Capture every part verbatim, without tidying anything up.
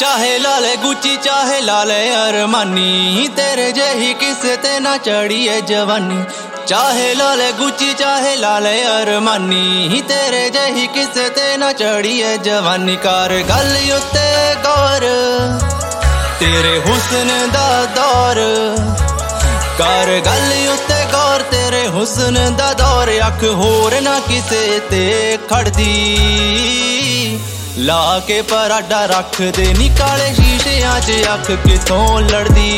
चाहे लाले गुची चाहे लाले अरमानी, तेरे जही किसे ते ना चढ़िए जवानी। चाहे लाले गुची चाहे लाले अरमानी, तेरे जही किसे ते ना चढ़िए जवानी। कर गल उत्ते गौर तेरे हुस्न दा दौर, कर गल उत्ते गौर तेरे हुस्न दा दौर। अख होर ना किसे ते खड़दी, ला के पराडा रख दे निकाले शीशियां च अख किथों लड़दी।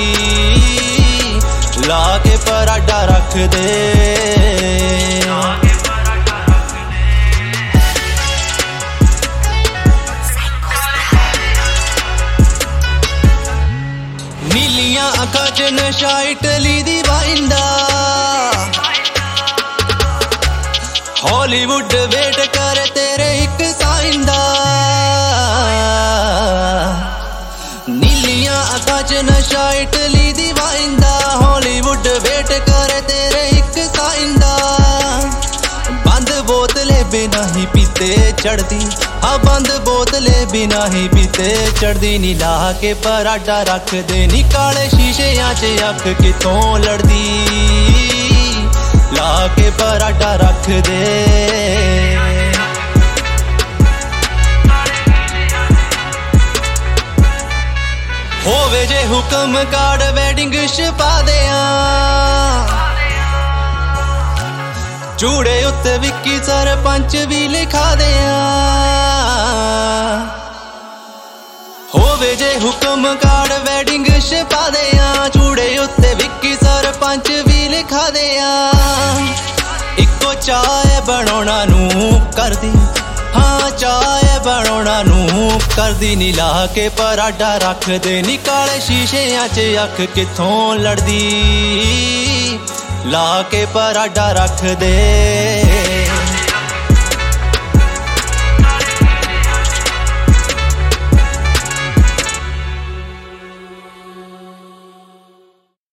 ला के पराडा रख दे, नीलियां अखां च नशा इटली दी वाइंदा। हॉलीवुड वेट करे तेरे एक साइंदा। नीलियां अखां च नशा इटली दी वाइंदा, हॉलीवुड वेट करे तेरे एक साइंदा। बंद बोतले बिना ही पीते चढ़दी, हाँ बंद बोतले बिना ही पीते चढ़दी। नी ला के पराडा रख दे निकाले शीशियां च अख किथों लड़दी। ला के पराडा रख दे, होवे जे हुक्म कार्ड वेडिंग छपा देआं। चूड़े उत्ते विक्की सरपंच भी लिखा देआं। होवे जे हुक्म कार्ड वेडिंग छपा देआं, चूड़े उत्ते विक्की सरपंच भी लिखा देआं। इको चाय बनाउणा नूं करदी, हाँ चाय बनाउणा नूं करदी। नी ला के पराडा रख दे निकाले शीशियां च अख किथों लड़दी। ला के पराडा रख दे।